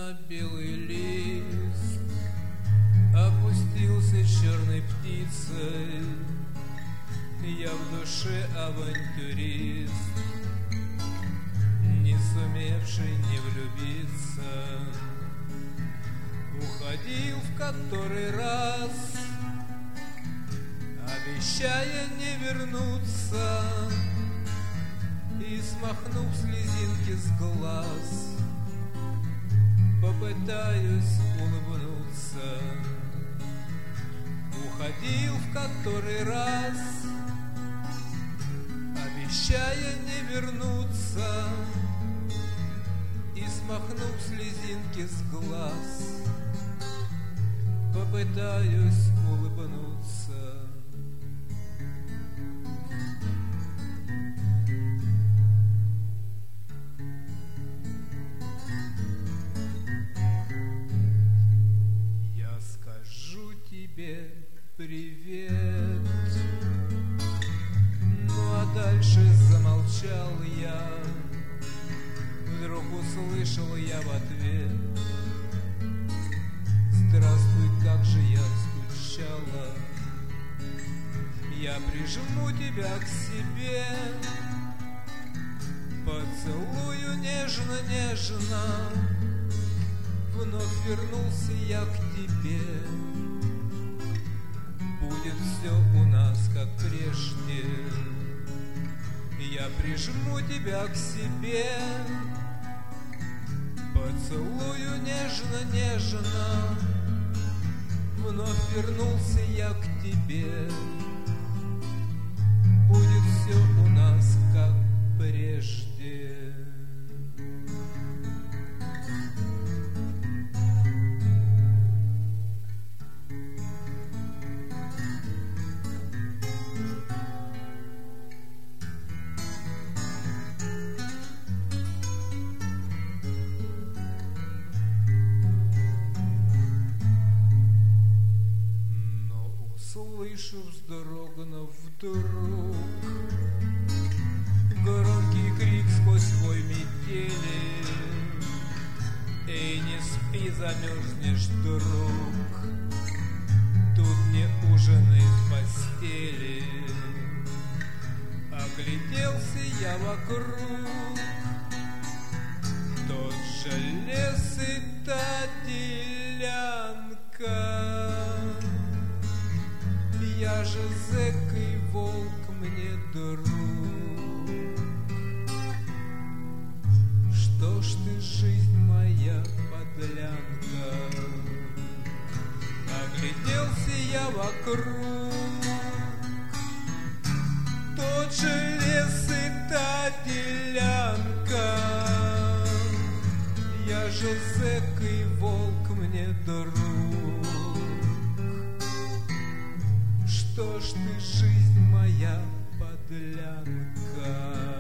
на белый лист опустился черной птицей. Я в душе авантюрист, не сумевший не влюбиться. Уходил в который раз, обещая не вернуться, и, смахнув слезинки с глаз, попытаюсь улыбнуться. Уходил в который раз, обещая не вернуться, и, смахнув слезинки с глаз, попытаюсь улыбнуться. Я скажу тебе привет, ну а дальше замолчал я. Вдруг услышал я в ответ: здравствуй, как же я скучала. Я прижму тебя к себе, поцелую нежно-нежно. Вновь вернулся я к тебе. Будет все у нас как прежде. Я прижму тебя к себе, поцелую нежно-нежно. Вновь вернулся я к тебе. Будет все у нас как прежде. Слышу, вздрогнув вдруг, громкий крик сквозь вой метели: эй, не спи, замерзнешь, друг, тут не ужинай в постели. Огляделся я вокруг, тот же лес и та делянка. Я же зэк и волк мне друг. Что ж ты, жизнь моя, подлянка? Огляделся я вокруг, тот же лес и та делянка. Я же зэк и волк мне друг. Что ж ты, жизнь моя, подлянка?